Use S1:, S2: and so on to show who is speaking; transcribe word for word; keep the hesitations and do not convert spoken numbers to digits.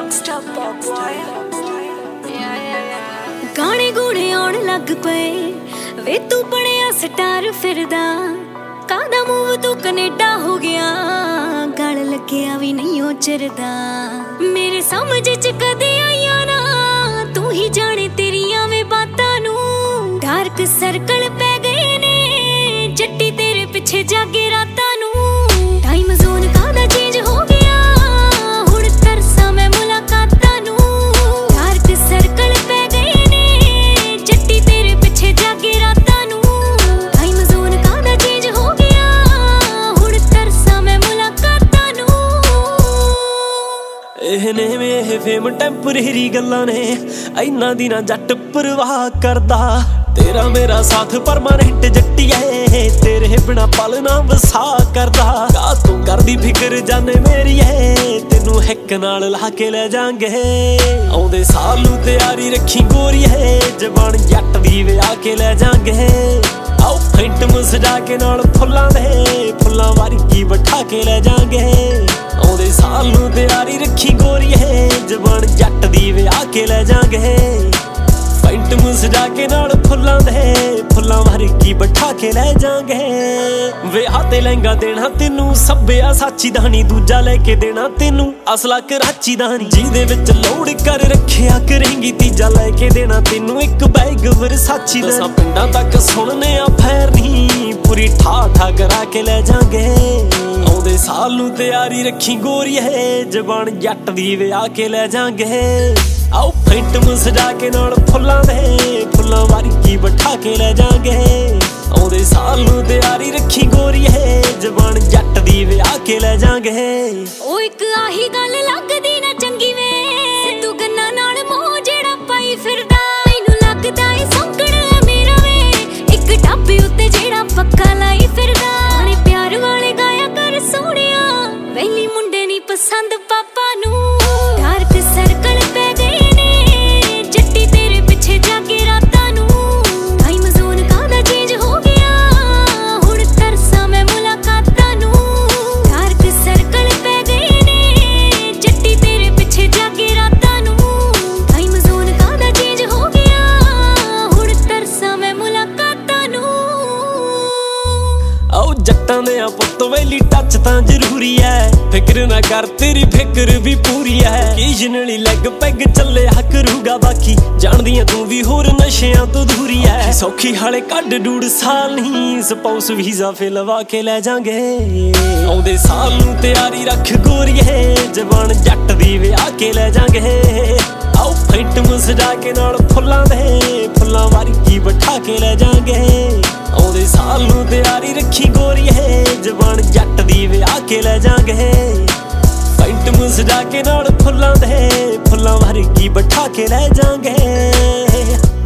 S1: गाने गुणे आउण लग पे वे तू बनिया स्टार फिरदा कादा मूव तू कनेडा हो गया गल लग्या भी नहीं ओ चिरदा मेरे समझ च कदे आईया ना तू ही जाने तेरिया वे बातां नू डार्क सर्कल पै गए ने जट्टी तेरे पिछे जागे रातां नू टाइम जोन कादा चेंज हो गया हुण तरसा मैं मुलाकातां नू डार्क सर्कल पै गए ने जट्टी तेरे पिछे जागे रातां नू टाइम जोन कादा चेंज हो गया हुण तरसा मैं मुलाकातां नू
S2: ਇਹ ਨੇ ਵੇ ਫੇਮ ਟੈਂਪਰੇਰੀ ਗੱਲਾਂ ਨੇ ਇੰਨਾ ਦੀ ਨਾ ਜੱਟ ਪਰਵਾਹ ਕਰਦਾ तेरा मेरा साथ परमानेंट जट्टिए तेरे बिना पल ना वसा करदा का तू करदी फिक्र जाने मेरी है तेनू हिक नाल ला के ले जांगे आउंदे साल नू तैयारी रखी गोरी है जवान जट दी विआह के ले जांगे आओ फेंट सजा के नाल फुल्लां दे फुल्लां वर्गी बैठा के ले जांगे आउंदे साल नू तैयारी रखी गोरी है जवान जट दी विआह के ले जांगे पेंट सजा के नाल फुल्लां दे फुल्लां वर्गी बैठा के ले जांगे विआह ते लहंगा देना तेनू सब्बिया साची दा नी दूजा लेके देना तेनू असला कराची दा नी जिहदे विच लोड़ कर रखिया करेंगी तीजा लेके देना तेनू एक बैग वरसाची दा दसां पिंडां तक सुनने आ फैर नी पूरी ठा ठा करा के ले जांगे आउंदे साल नू तैयारी रखी गोरी है जवान जट दी विआह के ले जांगे आओ फेंट सजा के नाल फुल्लां दे फुल्लां वर्गी बैठा के ले जांगे आउंदे साल नू तैयारी रखी गोरी है जवान जट दी विआह के ले जांगे
S1: ओ इक आही गल लगदी ना चंगी वे तू गन्ना नाल मोह जेड़ा पाई फिरदा मैनू लगदा ए सौंकड़ है मेरा वे इक ढाबे उत्ते जेड़ा पक्का लाई फिरदा गाने प्यार वाले गाया कर सोहणिया वैली मुंडे नी पसंद पापा नू डार्क सर्कल पे गए ने जट्टी तेरे पिछे जागे रातां नू टाइम जोन कादा चेंज हो गया हुण तरसा मैं मुलाकातां नू डार्क सर्कल पे गए ने जट्टी तेरे पिछे जागे रातां नू टाइम जोन कादा चेंज हो गया हुण तरसा मैं मुलाकातां नू
S2: आओ जट्टां दे पुत्त वैली टच तां जरूरी है फिक्र ना कर तेरी फिक्र भी पूरी है ओकेजनली लैग पैग चले करूगा बाकी जानदियां तू भी होर नशियां तो दूरी है सौखी हाले कड डूड साल नहीं स्पाउस वीजा फे लवा के ले जांगे आउंदे साल नू तैयारी रख गोरी है जवान जट दी विआह के ले जांगे आओ फेंट सजा के नाल फुल्लां दे फुल्लां वर्गी बैठा के ले जांगे आउंदे साल नू तैयारी रखी गोरी है जवान जट दी विआह के ले जांगे पेंट सजा के नाल फुल्लां दे फुल्लां वर्गी बैठा के ले जांगे।